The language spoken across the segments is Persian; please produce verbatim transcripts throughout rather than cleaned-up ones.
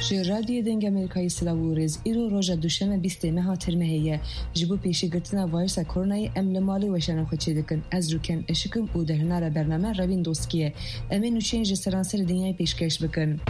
جی رادیو دنگ امریکایی سلاوریز ایرو روژا دوشنبه بیست ماه ترمهیه جبو پیشی گرتنا وایرس کرونا ام لمالی وشان خوچه دکن از روکن اشکم او دهنار برنامه روین دوستکیه امین نوچین جسرانسر دنیای پیشکش بکن.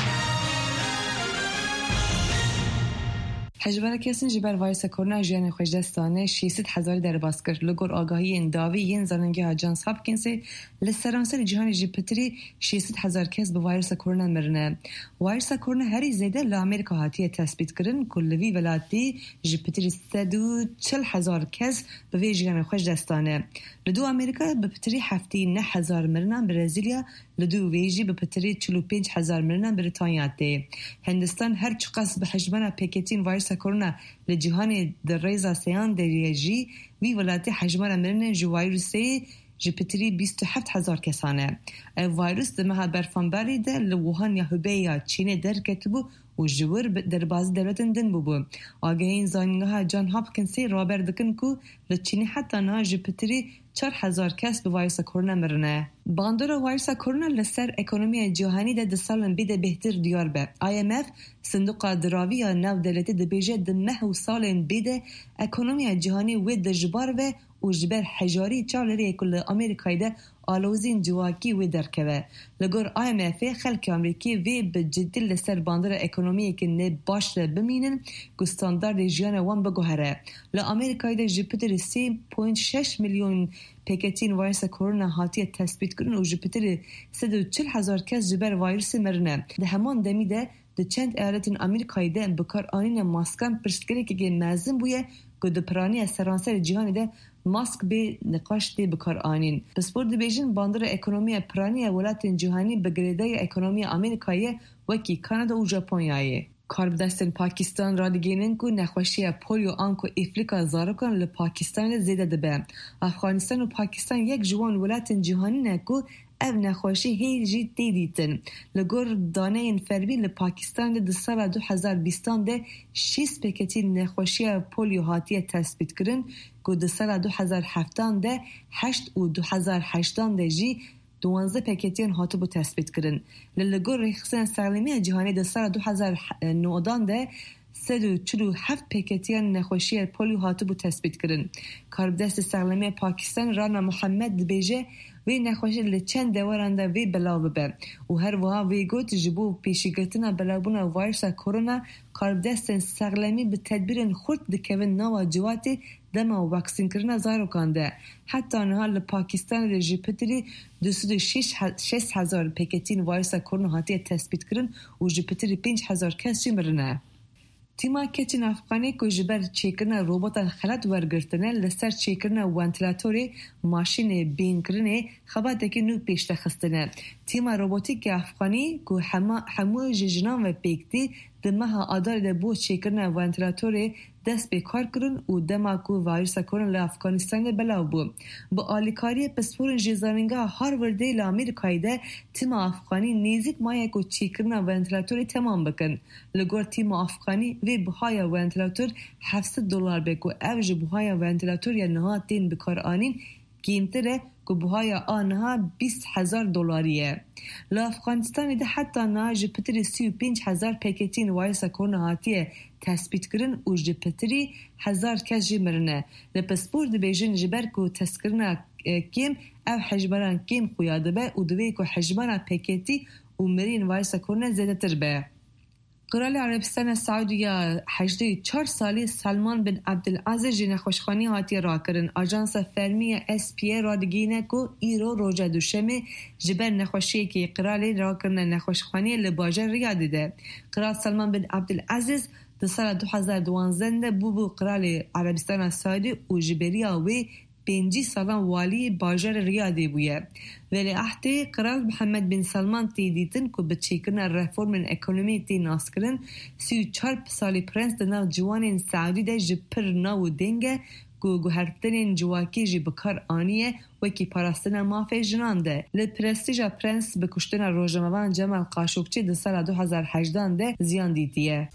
حجبر کسین جبر وایرس کرونا جیان خوشدستانه ششصد هزار در باز کرد. لگور آگاهی این داوی این زننگی ها جانس هاپکینسی لسرانسر جهان جیپتری ششصد هزار کس به وایرس کرونا مرنه. وایرس کرونا هری زیده لامریکا هاتیه تثبیت کردن کلوی ولاتی جیپتری صد و چهل هزار کس به وی جیان خوشدستانه. لدو امریکا به پتری هفتی نه هزار مرنه. برزیلیا لدو ویجی به پتری چهل و پنج هزار مرنه. بریتانیا ده. هندستان هر چقدر به حجمنا پیکتین وایرس کرونا لجهان در ریزا سیان دریجی وی ولاتی حجمنا مرنه جو ویروسی جپتری بیست و هفت هزار کسانه. ویروس دمها برفانبری ده لوهان یا هوبی یا چین در کتبو و جور در باز دولتن دن ببو. آگهین زانگاه جان هاپکینسی رابر دکن کو لچینی حتی نه جپتری چهار هزار کس به ویروس کرونا مرنه. باندور ویروس کرونا لسر اکونومی جهانی ده دسالن بیده بهتر دیار به. آی ام اف صندوق دراوی یا نو دولتی ده بیجه ده مه و سالن بیده اکونومی جهانی و ده جبار و و جبر حجاری چالری کل امریکای ده آلوزین جواکی و درکوه. لگور آی ام اف خلک امریکی و به جدی لسر باندور اکونومی که نه باش بمینن گستاندار جیان وان بگوهره. لامریکای ده جپتر سه و شش میلیون پیکتین ویروس کرونا هاتیه تثبیت کردن و جپتر صد و چهل هزار کس جبر ویروس مرنه. ده همان دمیده ده چند ایالت امریکایی ده بکار آنین ماسکان پرستگری که مازن بویه که ده پرانی سرانسر جهانی ده ماسک به نقاش ده بکار آنین. پسپورت بیژن باندر اکونومی پرانی ولایت جهانی به گریده اکونومی امریکایی وکی کانادا و ژاپنیایه. کاربدستن پاکستان را دیگینن کو نخوشی پولیو آنکو افریقا زارکان ل پاکستان زیده دبه. افغانستان و پاکستان یک جوان ولایت جهانی نکو او نخوشی هیجی دیدیتن. لگور دانه این فربی لپاکستان ده سال دو هزار و بیست ده شیست پیکتی نخوشی پولیو هاتیه تثبیت کرن که ده سال دو هزار و هفت ده هشت و دو هزار و هشت ده جی دوانزده پیکتین هاتو بو تثبیت کرن. لگور ریخسن سالمی جهانی ده سال دو هزار و نه ده صد و چهل و هفت پیکتین نخوشی پولیو هاتو بو تثبیت کرن. کاربدست سالمی پاکستان رانا محمد بیجه وی نخوشی لچند دورانده وی بلاو به و هر وها وی گوت جبو پیشیگرتنا بلاوبونا ویروس کرونا کاربدستن سغلمی به تدبیرن خورد دکوین نوا جواتی دما و واکسین کرنا زارو کانده. حتی آنها لپاکستان رژی پتری دویست و شش هزار پیکتین ویروس کرونا هاتی تثبیت کرن و جپتری پنج هزار کسی مرنه. تیما کچین افغانی که جبر چیکرنا روبوت خلط ورگرتنه لسر چیکرنا وانتلاتوری ماشین بین کرنه خباته که نو پیشته خستنه. تیما روبوتیک افغانی که همه همه جنان و پیکتی دمها آدار ده بو چیکرنا وانتلاتوری دست به کار کرن و دما که ویروس کرونا لافغانستان بلاو بو. با آلیکاری پسپورن جزارنگا هارورده لامریکایی ده تیما افغانی نیزیک مایه که چیکرنا وانتلاتوری تمام بکن. لگور تیما افغانی وی بهای وانتلاتور هفتصد دلار بکو اوج بهای وانتلاتور یا نها تین بکار آنین قیمتره که بهای آنها بیست هزار دلاریه. لافغانستان ده حتی نها جپتری سی و پنج هزار پیکتین ویروس کرونا هاتیه تثبیت کرن و جپتری هزار کس جی مرنه. لپسپورت بیژن جبر که تسکرنا کم او حجبران کم خویاده به و دوی که حجبران پیکتی و مرین ویروس کرونا زیده تر به. قرال عربستان سعودی هجده و چهار سالی سلمان بن عبدالعزیز نخوشخانی هاتی را کرن. آژانس فرمی اس پی را دگینه که ایرو روژه دوشمه جبر نخوشی که قرال را کرن نخوشخانی لباجه ریاده ده. قرال سلمان بن عبدالعزیز در سال دو هزار و دوازده بو بو قرال عربستان سعودی و جبریا و پنجی سالان والی باجر ریاده بویه. ولی احتی قرار محمد بن سلمان تیدیتن که بچه کرن رفورم اکونومی تی ناس کرن سی و چهار سالی پرنس دناو جوان سعودی ده جپر ناو دنگه که گوهرتن جواکی جی بکار آنیه وکی پاراستن مافی جنان ده. لپرستیجا پرنس بکشتن روژموان جمال قاشقچی ده سال دو هزار و هجده ده زیان دیتیه.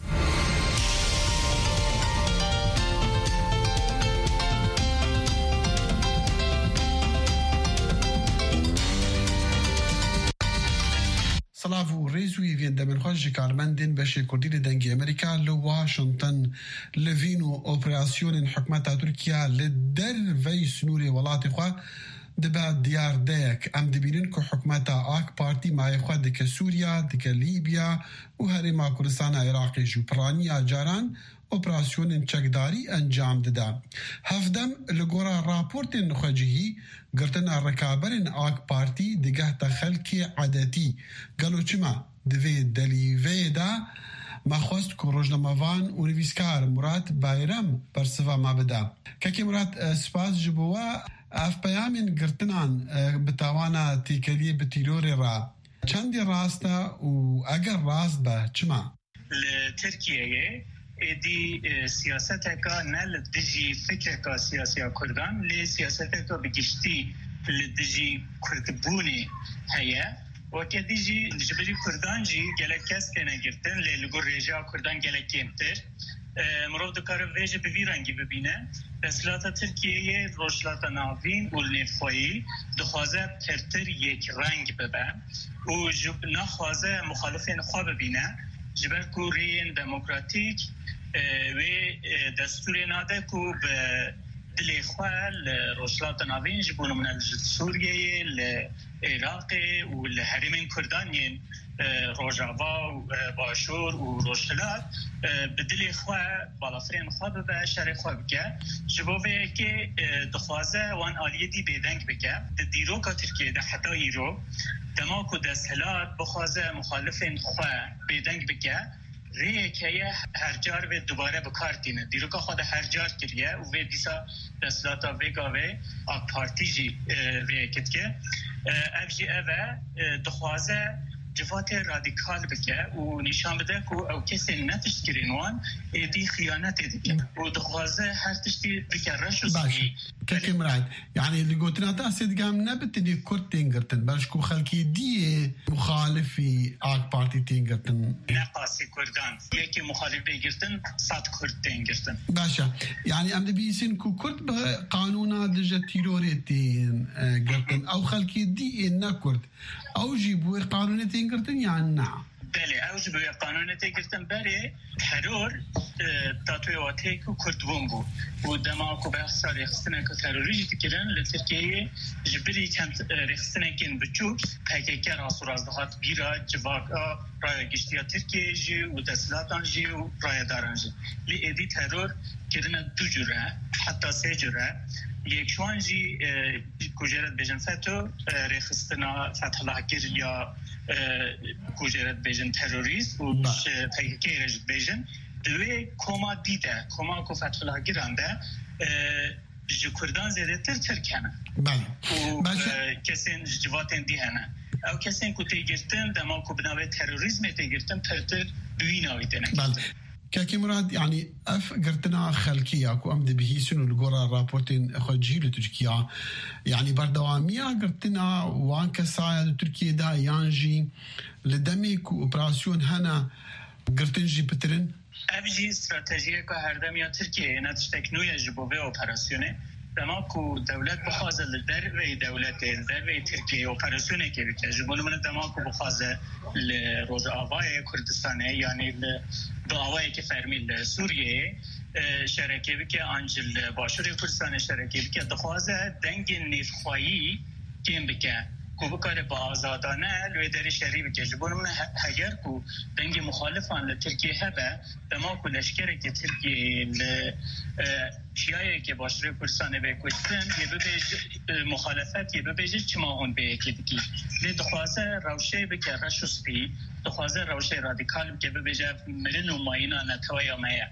سلاو ريزوي فين دمن خوش كارمندين بشي كردي لدنجي أمريكا لواشنطن لفينو أوبراسيون حكومة تركيا للدر في سنوري ولاتي خواه دبا ديار داك ام دبينن كو حكومتا اك بارتي ما يخوا دك سوريا دك ليبيا و هرما كردستان عراقي جو برانيا جاران اوبراسيون چکداری انجام دادا هفدم لگورا راپورتن خجهی گرتن رکابرن اک پارتی دگه تخلکی عادتی گلو چما دوی دلیوی دا ما خواست که روزنامه‌وان و نویسکار مراد بایرم برسوا ما بدا که مراد سپاس جبوا اف پیامین گرتنان بتوانا تیکلی بتیلور را چندی راستا و اگر راست با چما؟ لترکیه دی سیاست کا نل دجی فکر کا سیاسی کردان لی سیاست کا بگشتی لدجی کردبونی هیا و که دیجی جبری کردان جی گلک کس کنه گرتن لی لگور رجا کردان گلک کمتر مراد کار ویژه به ویرانگی ببینه اصلاحات ترکیه روشلات ناوین و نفایی دخوازه ترتر یک رنگ ببن و جب نخوازه مخالفین خواه ببینه جبر کورین دموکراتیک و دستور ناده کو به دلی خواه روشلات ناوین جبون من سوریه العراق و الحرمین کردانین روجاوا و باشور و روشلات بدلی خواه بالافرین خواه به شر خواه بکه جبوه که دخوازه وان آلیه دی بیدنگ بکه دیرو که ترکیه ده حتی ایرو دماغ و دستهلات بخوازه مخالفین خواه بیدنگ بکه ریه که هر جار و دوباره بکار دینه دیرو که خود هر جار کریه و وی دیسا دستلاتا ویگا و آک پارتی جی وی کت که اف جی اوه دخوازه جفات رادیکال بکه و نشان بده که او کسی نتشکرین وان دی خیانت دیگه و دخوازه هر تشتی بکه رشو سبی كاكي مراد يعني اللي قلت لنا تاسد قام نبت اللي كرت تنقرتن برشكو خلكي دي مخالفي آك بارتي تنقرتن نقاسي كردان يكي مخالف بيقرتن صاد كرت تنقرتن باشا يعني أم دبيسين كو كرت بقانونا دجا تيروريتين قرتن أو خلكي دي إنا كرت أو جيبوا قانونتين قرتن يعني نعم بله اوج به قانون تگرتن بله ترور تاتوی واتی کو کردبون بو و دما کو بحث رخصتن که تروریستی کردن لترکیه جبری چند رخصتن کن بچو پکیکر آسور از دهات بیرا جواکا رای گشتیا ترکیه جی و دستلاتان جی و رای داران جی لی ادی ترور کردن دو جوره حتی سه جوره یک شوان جی کجرت بجن فتو رخصتنا فتح الله گر یا کجرت بجن تروریست و پیکی رجت بجن دوی کما دیده کما کو فتح الله گرانده جو کردان زیده تر ترکنه و کسین جواتن دیهنه او کسین که تیگرتن دما کو بناوه تروریزم تیگرتن پرتر دویناوی دنه كاكي مراد يعني اف قرتنا خلكية كو امد بهيسن والقرى رابورتين خجي لتركيا يعني بردوامية قرتنا وان كسايا لتركيا دا يانجي لدمي كو اوبراسيون هنا قرتنجي بترن افجي استراتيجية كو هردمية تركيا نتش تكنوية جبوبي اوبراسيوني دما کو دولت بخوازه در وی دولت در وی ترکیه اپراسیونی که بکه جبون من دما کو بخوازه لروز آوای کردستانه یعنی دو آوایی که فرمیل سوریه شرکه بکه انجل باشور کردستان شرکه بکه دخوازه دنگ نیفخوایی کم بکه کو بکاره با آزادانه لوی داری شریع بکه جبون من هگر کو دنگ مخالفان لترکیه هبه دما کو لشکره که ترکیه شیعه که باشور کردستان به کشتن یه ببیج مخالفت یه ببیج چما هون به یکی دیگی لی دخوازه روشه بکه رشوس بی دخوازه روشه رادیکال بکه ببیج مرن و ماینا نتوای آمایه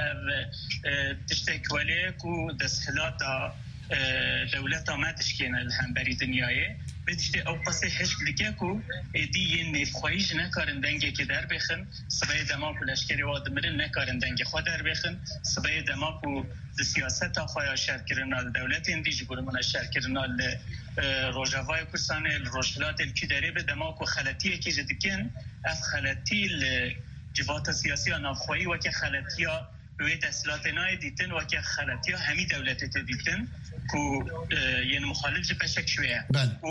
تشتک ولی کو دستهلاتا دولت آمدش که هم بری دنیایه بتشتی او قصه هشت لکه کو دی یه نفخواییش نکارن دنگه که در بخن سبای دما کو لشکری واد مرن نکارن دنگه خود در بخن سبای دما کو د سیاست خوایا شرکرنال دولت اندی جبور من شرکرنال روجاوای کردستان روشلات الکی داره به دما کو خلطیه که جدیکن اف خلطی جوات سیاسی نافخوایی و که خلطی وی دستلات نای دیتن و که خلطی ها همی دولت دیتن که یه مخالف جبشک شویه